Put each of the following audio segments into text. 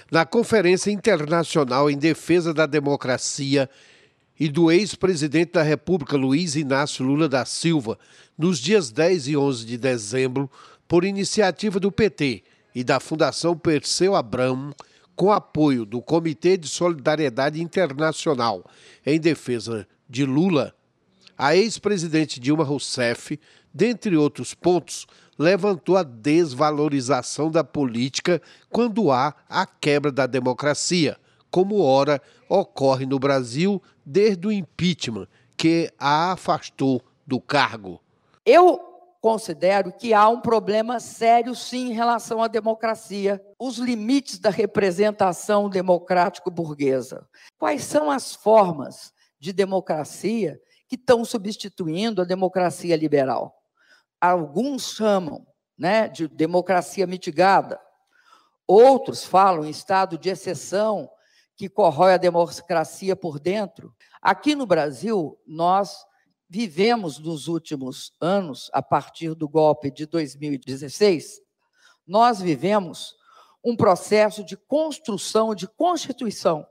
Na Conferência Internacional em Defesa da Democracia e do ex-presidente da República, Luiz Inácio Lula da Silva, nos dias 10 e 11 de dezembro, por iniciativa do PT e da Fundação Perseu Abramo, com apoio do Comitê de Solidariedade Internacional em defesa de Lula, a ex-presidente Dilma Rousseff, dentre outros pontos, levantou a desvalorização da política quando há a quebra da democracia, como ora ocorre no Brasil desde o impeachment, que a afastou do cargo. Eu considero que há um problema sério, sim, em relação à democracia, os limites da representação democrático-burguesa. Quais são as formas de democracia que estão substituindo a democracia liberal? Alguns chamam, de democracia mitigada, outros falam em estado de exceção, que corrói a democracia por dentro. Aqui no Brasil, nós vivemos nos últimos anos, a partir do golpe de 2016, nós vivemos um processo de construção, de constituição,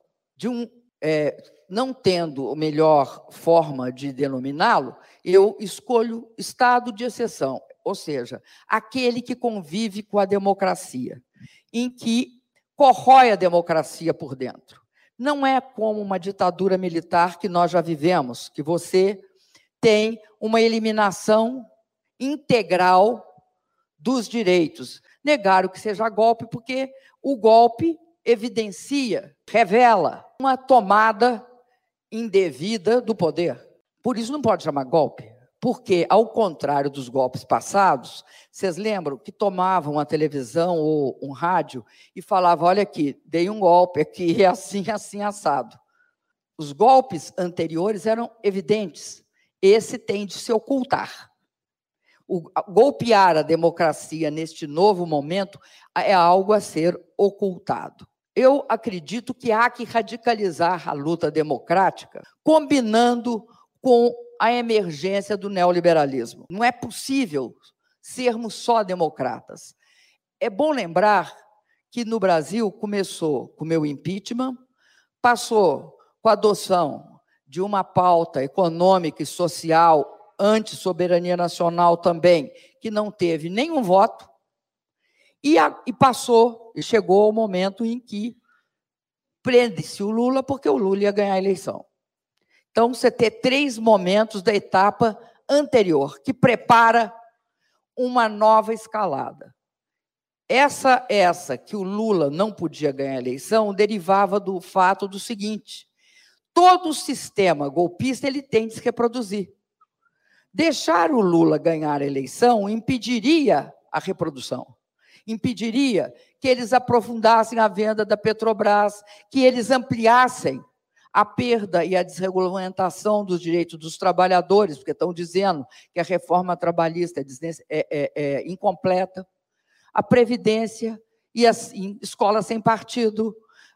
não tendo a melhor forma de denominá-lo, eu escolho estado de exceção, ou seja, aquele que convive com a democracia, em que corrói a democracia por dentro. Não é como uma ditadura militar que nós já vivemos, que você tem uma eliminação integral dos direitos. Negaram que seja golpe, porque o golpe evidencia, revela uma tomada indevida do poder. Por isso não pode chamar golpe, porque, ao contrário dos golpes passados, vocês lembram que tomavam a televisão ou um rádio e falavam, olha aqui, dei um golpe aqui, é assim, assim, assado. Os golpes anteriores eram evidentes. Esse tem de se ocultar. Golpear a democracia neste novo momento é algo a ser ocultado. Eu acredito que há que radicalizar a luta democrática, combinando com a emergência do neoliberalismo. Não é possível sermos só democratas. É bom lembrar que no Brasil começou com o meu impeachment, passou com a adoção de uma pauta econômica e social anti-soberania nacional também, que não teve nenhum voto, e passou, e chegou o momento em que prende-se o Lula, porque o Lula ia ganhar a eleição. Então, você tem 3 momentos da etapa anterior, que prepara uma nova escalada. Essa que o Lula não podia ganhar a eleição derivava do fato do seguinte: todo o sistema golpista ele tem de se reproduzir. Deixar o Lula ganhar a eleição impediria a reprodução, impediria que eles aprofundassem a venda da Petrobras, que eles ampliassem a perda e a desregulamentação dos direitos dos trabalhadores, porque estão dizendo que a reforma trabalhista é incompleta, a Previdência, e assim, escola sem partido,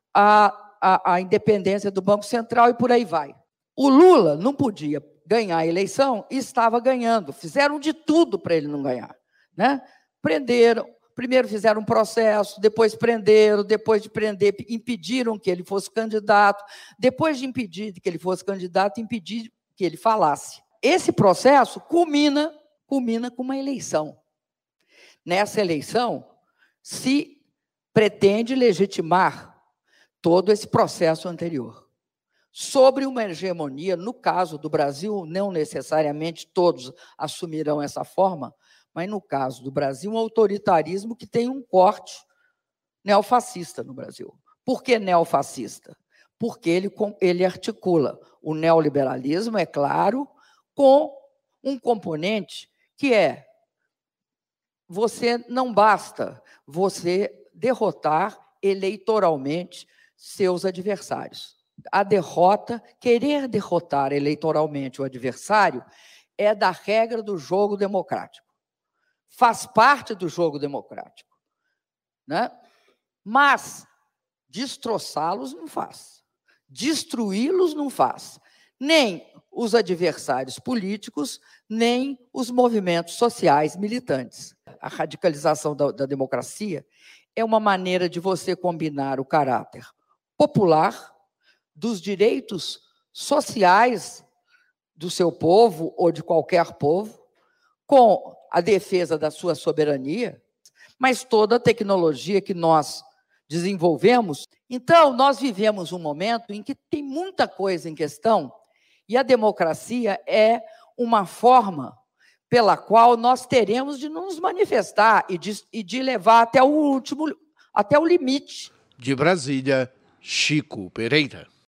a independência do Banco Central e por aí vai. O Lula não podia ganhar a eleição e estava ganhando. Fizeram de tudo para ele não ganhar. Prenderam, primeiro fizeram um processo, depois prenderam, depois de prender, impediram que ele fosse candidato, depois de impedir que ele fosse candidato, impedir que ele falasse. Esse processo culmina com uma eleição. Nessa eleição, se pretende legitimar todo esse processo anterior. Sobre uma hegemonia, no caso do Brasil, não necessariamente todos assumirão essa forma, mas no caso do Brasil, um autoritarismo que tem um corte neofascista no Brasil. Por que neofascista? Porque ele articula o neoliberalismo, é claro, com um componente que você não basta você derrotar eleitoralmente seus adversários. A derrota, querer derrotar eleitoralmente o adversário, é da regra do jogo democrático. Faz parte do jogo democrático. Mas destroçá-los não faz. Destruí-los não faz. Nem os adversários políticos, nem os movimentos sociais militantes. A radicalização da democracia é uma maneira de você combinar o caráter popular dos direitos sociais do seu povo ou de qualquer povo, com a defesa da sua soberania, mas toda a tecnologia que nós desenvolvemos. Então, nós vivemos um momento em que tem muita coisa em questão, e a democracia é uma forma pela qual nós teremos de nos manifestar e de levar até o limite. De Brasília, Chico Pereira.